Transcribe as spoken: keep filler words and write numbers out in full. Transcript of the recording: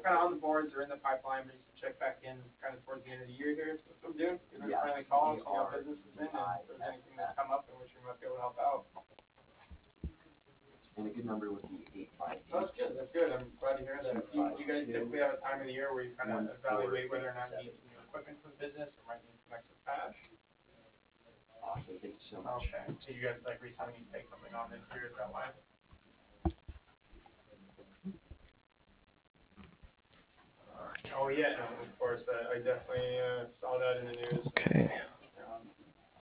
kind of on the boards or in the pipeline, but just to check back in kind of towards the end of the year here. So that's what I'm doing. Give us a Yes, friendly call, we see how are business is in, and if there's anything that's I S S. come up in which we might be able to help out. And a good number would be eight five So that's eight. good. That's good. I'm glad to hear that. Do you, do you guys typically have a time of the year where you kind of evaluate whether or not you need some new equipment for the business or might need some extra cash? Awesome, thank you so much. Okay. So you guys like recently need to take something on this year, is that why? Oh yeah, no, of course. I, I definitely uh, saw that in the news. Okay.